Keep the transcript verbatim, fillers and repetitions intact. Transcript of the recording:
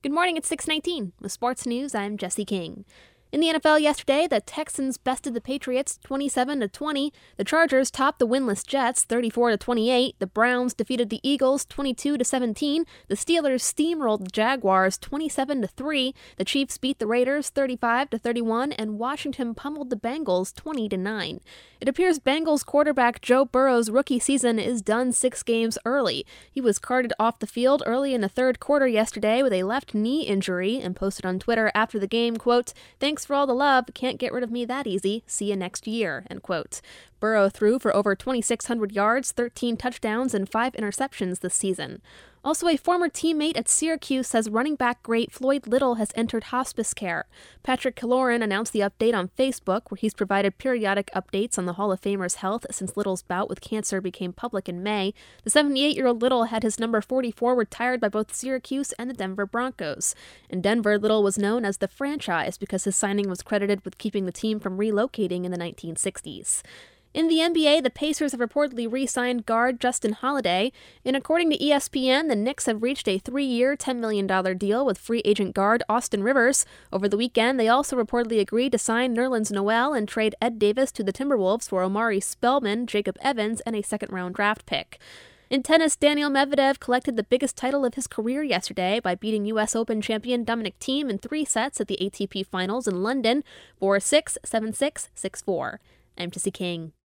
Good morning, it's six nineteen. With sports news, I'm Jesse King. In the N F L yesterday, the Texans bested the Patriots twenty-seven to twenty. The Chargers topped the winless Jets thirty-four to twenty-eight. The Browns defeated the Eagles twenty-two to seventeen. The Steelers steamrolled the Jaguars twenty-seven to three. The Chiefs beat the Raiders thirty-five to thirty-one, and Washington pummeled the Bengals twenty to nine. It appears Bengals quarterback Joe Burrow's rookie season is done six games early. He was carted off the field early in the third quarter yesterday with a left knee injury and posted on Twitter after the game, quote, "Thanks for all the love, can't get rid of me that easy, see you next year," end quote. Burrow threw for over twenty-six hundred yards, thirteen touchdowns, and five interceptions this season. Also, a former teammate at Syracuse says running back great Floyd Little has entered hospice care. Patrick Killorn announced the update on Facebook, where he's provided periodic updates on the Hall of Famer's health since Little's bout with cancer became public in May. The seventy-eight-year-old Little had his number forty-four retired by both Syracuse and the Denver Broncos. In Denver, Little was known as the franchise because his signing was credited with keeping the team from relocating in the nineteen sixties. In the N B A, the Pacers have reportedly re-signed guard Justin Holiday, and according to E S P N, the Knicks have reached a three-year, ten million dollars deal with free agent guard Austin Rivers. Over the weekend, they also reportedly agreed to sign Nerlens Noel and trade Ed Davis to the Timberwolves for Omari Spellman, Jacob Evans, and a second-round draft pick. In tennis, Daniil Medvedev collected the biggest title of his career yesterday by beating U S Open champion Dominic Thiem in three sets at the A T P Finals in London, four six, seven six, six four. I'm Jesse King.